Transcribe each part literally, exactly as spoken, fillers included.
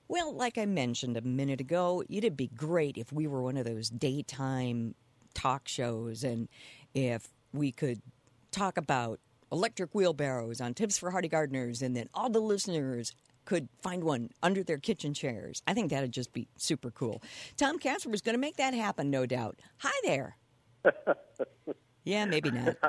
Well, like I mentioned a minute ago, it'd be great if we were one of those daytime talk shows and if we could talk about electric wheelbarrows on Tips for Hardy Gardeners and then all the listeners could find one under their kitchen chairs. I think that'd just be super cool. Tom Casper is going to make that happen, no doubt. Hi there. Yeah, maybe not.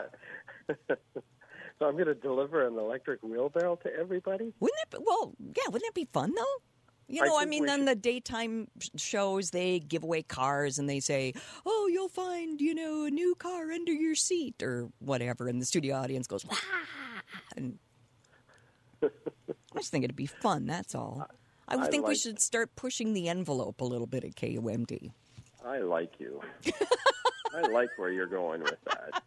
So I'm going to deliver an electric wheelbarrow to everybody? Wouldn't it be, well, yeah, wouldn't that be fun, though? You know, I, I mean, on should... the daytime shows, they give away cars and they say, oh, you'll find, you know, a new car under your seat or whatever. And the studio audience goes, wah! And I just think it'd be fun, that's all. I would I think like... we should start pushing the envelope a little bit at K U M D. I like you. I like where you're going with that.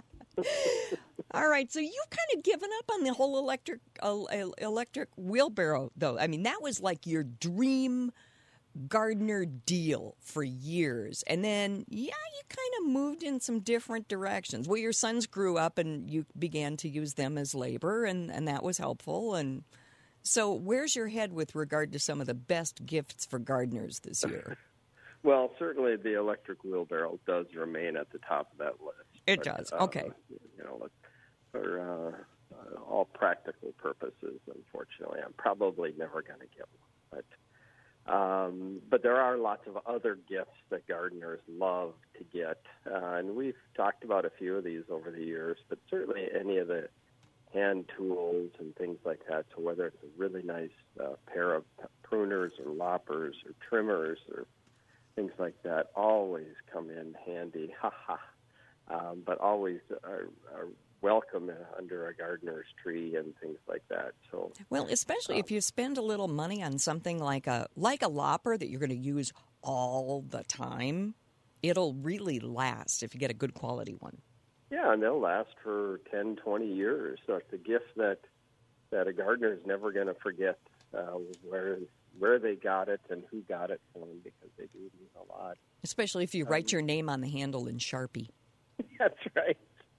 All right, so you've kind of given up on the whole electric uh, electric wheelbarrow, though. I mean, that was like your dream gardener deal for years. And then, yeah, you kind of moved in some different directions. Well, your sons grew up and you began to use them as labor, and, and that was helpful. And so where's your head with regard to some of the best gifts for gardeners this year? Well, certainly the electric wheelbarrow does remain at the top of that list. It but, does, okay. Uh, you know, for uh, uh, all practical purposes, unfortunately, I'm probably never going to get one. But um, but there are lots of other gifts that gardeners love to get, uh, and we've talked about a few of these over the years. But certainly, any of the hand tools and things like that. So whether it's a really nice uh, pair of pruners or loppers or trimmers or things like that, always come in handy. Ha ha. Um, but always are, are welcome under a gardener's tree and things like that. So, well, especially um, if you spend a little money on something like a like a lopper that you're going to use all the time, it'll really last if you get a good quality one. Yeah, and they'll last for ten, twenty years. So it's a gift that that a gardener is never going to forget uh, where where they got it and who got it for them, because they do mean a lot. Especially if you um, write your name on the handle in Sharpie. That's right.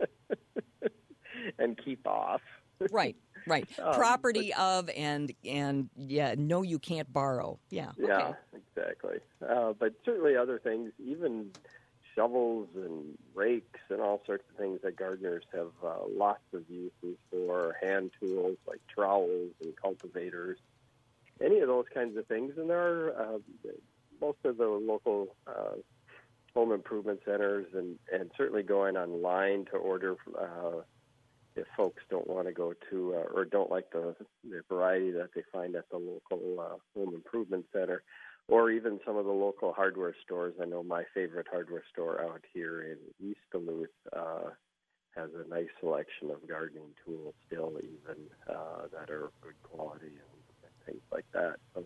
And keep off. Right, right. Um, Property but, of and, and yeah, no, you can't borrow. Yeah, yeah, okay. Exactly. Uh, but certainly other things, even shovels and rakes and all sorts of things that gardeners have uh, lots of uses for, hand tools like trowels and cultivators, any of those kinds of things. And there are uh, most of the local uh home improvement centers, and, and certainly going online to order uh, if folks don't want to go to uh, or don't like the, the variety that they find at the local uh, home improvement center, or even some of the local hardware stores. I know my favorite hardware store out here in East Duluth uh, has a nice selection of gardening tools still, even uh, that are of good quality and, and things like that. So,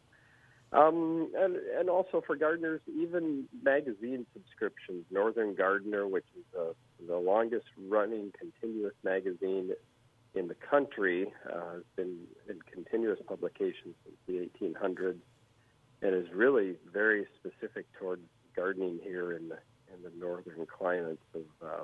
Um, and, and also for gardeners, even magazine subscriptions. Northern Gardener, which is uh, the longest-running continuous magazine in the country, uh, has been in continuous publication since the eighteen hundreds, and is really very specific toward gardening here in the in the northern climates of uh,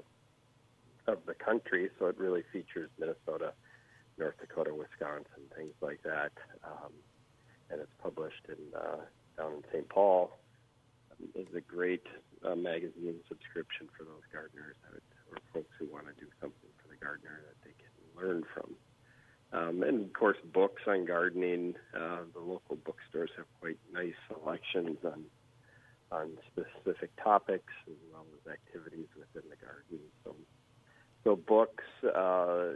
of the country. So it really features Minnesota, North Dakota, Wisconsin, things like that. Um, and it's published in uh, down in Saint Paul. Um, it's a great uh, magazine subscription for those gardeners that, or folks who want to do something for the gardener that they can learn from. Um, and, of course, books on gardening. Uh, the local bookstores have quite nice selections on on specific topics as well as activities within the garden. So, so books, uh,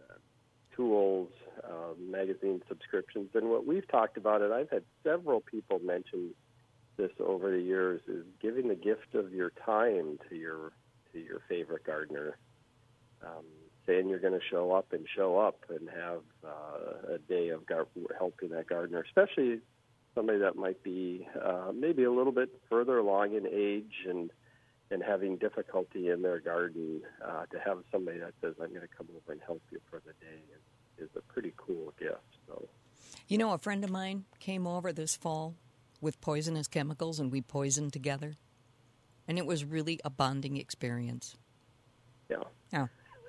tools, uh, magazine subscriptions. And what we've talked about, and I've had several people mention this over the years, is giving the gift of your time to your to your favorite gardener. Um, saying you're going to show up and show up and have uh, a day of gar- helping that gardener, especially somebody that might be uh, maybe a little bit further along in age and and having difficulty in their garden, uh, to have somebody that says, I'm going to come over and help you for the day is, is a pretty cool gift. So, you know, a friend of mine came over this fall with poisonous chemicals, and we poisoned together. And it was really a bonding experience. Yeah. Yeah.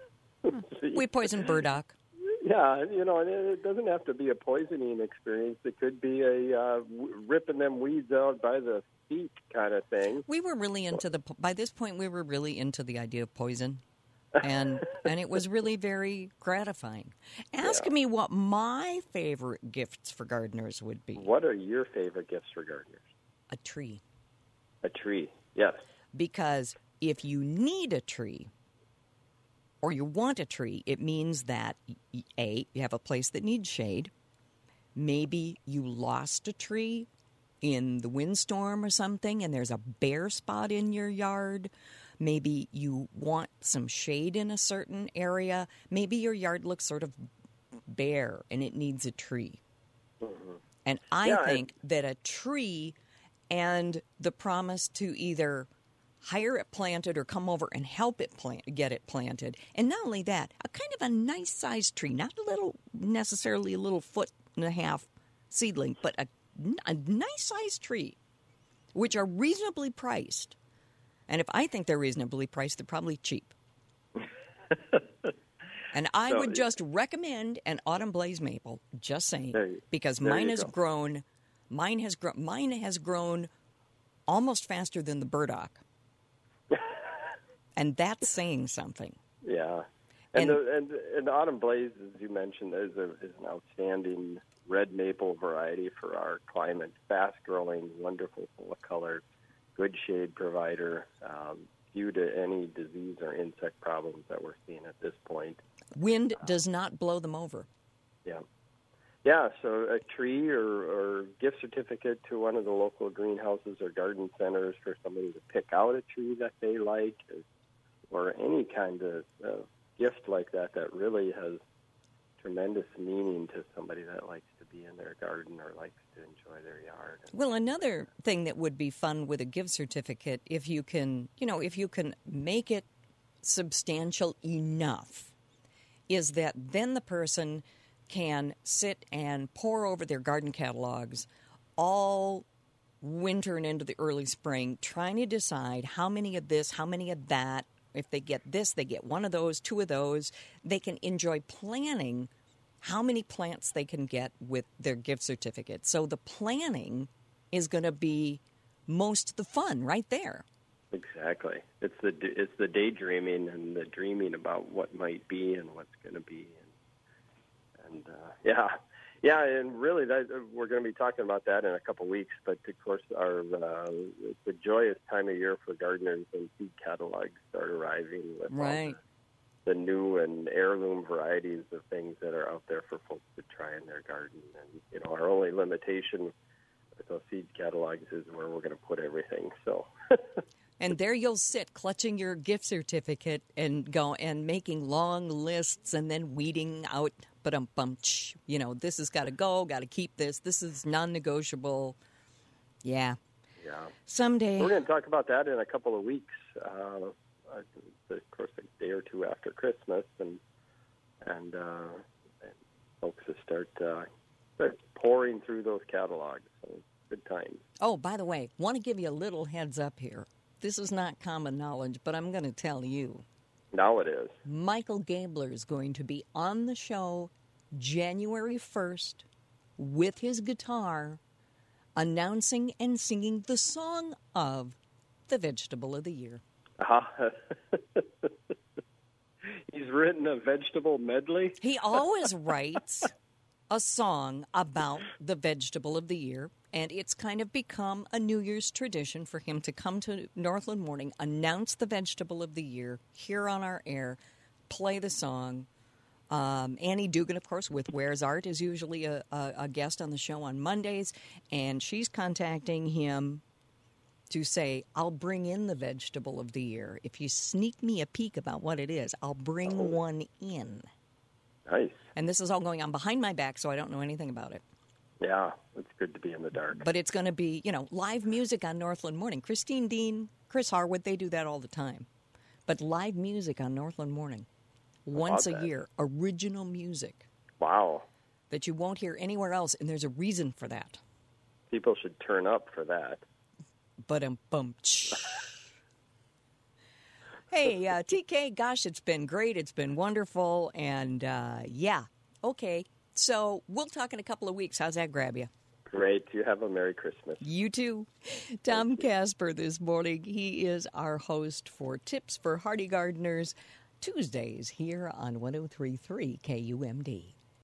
We poisoned burdock. Yeah, you know, and it doesn't have to be a poisoning experience. It could be a uh, ripping them weeds out by the feet kind of thing. We were really into the, by this point, we were really into the idea of poison. And and it was really very gratifying. Ask Yeah. me what my favorite gifts for gardeners would be. What are your favorite gifts for gardeners? A tree. A tree, yes. Because if you need a tree or you want a tree, it means that, A, you have a place that needs shade. Maybe you lost a tree in the windstorm or something and there's a bare spot in your yard. Maybe you want some shade in a certain area. Maybe your yard looks sort of bare and it needs a tree. Mm-hmm. And I yeah, think I... that a tree and the promise to either hire it planted or come over and help it plant, get it planted. And not only that, a kind of a nice-sized tree, not a little, necessarily a little foot and a half seedling, but a, a nice-sized tree, which are reasonably priced. And if I think they're reasonably priced, they're probably cheap. And I so, would just recommend an autumn blaze maple, just saying, you, because mine has go. grown, mine has grown, mine has grown almost faster than the burdock. And that's saying something. Yeah. And, and, the, and, and the autumn blaze, as you mentioned, is, a, is an outstanding red maple variety for our climate. Fast-growing, wonderful, full of color, good shade provider, um, due to any disease or insect problems that we're seeing at this point. Wind uh, does not blow them over. Yeah. Yeah, so a tree or, or gift certificate to one of the local greenhouses or garden centers for somebody to pick out a tree that they like, or, or any kind of uh, gift like that that really has tremendous meaning to somebody that likes to be in their garden or likes to enjoy their yard. Well, another thing that would be fun with a gift certificate, if you can, you know, if you can make it substantial enough, is that then the person can sit and pore over their garden catalogs all winter and into the early spring, trying to decide how many of this, how many of that. If they get this, they get one of those, two of those. They can enjoy planning how many plants they can get with their gift certificate. So the planning is going to be most the fun right there. Exactly. It's the it's the daydreaming and the dreaming about what might be and what's going to be. And, and uh, yeah, yeah, and really, that, we're going to be talking about that in a couple weeks. But of course, our uh, the joyous time of year for gardeners when seed catalogs start arriving with right. all the, the new and heirloom varieties of things that are out there for folks to try in their garden. And you know, our only limitation with those seed catalogs is where we're going to put everything. So. And there you'll sit, clutching your gift certificate and go and making long lists and then weeding out, ba-dum-bum, you know, this has got to go, got to keep this, this is non-negotiable. Yeah. Yeah. Someday. We're going to talk about that in a couple of weeks, uh, of course, a day or two after Christmas, and and, uh, and folks will start, uh, start pouring through those catalogs. So good times. Oh, by the way, want to give you a little heads up here. This is not common knowledge, but I'm going to tell you. Now it is. Michael Gabler is going to be on the show January first with his guitar, announcing and singing the song of the Vegetable of the Year. Uh-huh. He's written a vegetable medley? He always writes a song about the Vegetable of the Year. And it's kind of become a New Year's tradition for him to come to Northland Morning, announce the Vegetable of the Year here on our air, play the song. Um, Annie Dugan, of course, with Where's Art, is usually a, a, a guest on the show on Mondays. And she's contacting him to say, I'll bring in the Vegetable of the Year. If you sneak me a peek about what it is, I'll bring oh. one in. Nice. And this is all going on behind my back, so I don't know anything about it. Yeah, it's good to be in the dark. But it's going to be, you know, live music on Northland Morning. Christine Dean, Chris Harwood, they do that all the time. But live music on Northland Morning, once a that. year, original music. Wow. That you won't hear anywhere else, and there's a reason for that. People should turn up for that. Ba-dum-bum. Hey, uh, T K, gosh, it's been great. It's been wonderful. And, uh, yeah, okay. So we'll talk in a couple of weeks. How's that grab you? Great. You have a Merry Christmas. You too. Tom Casper this morning. He is our host for Tips for Hardy Gardeners Tuesdays here on one oh three point three K U M D.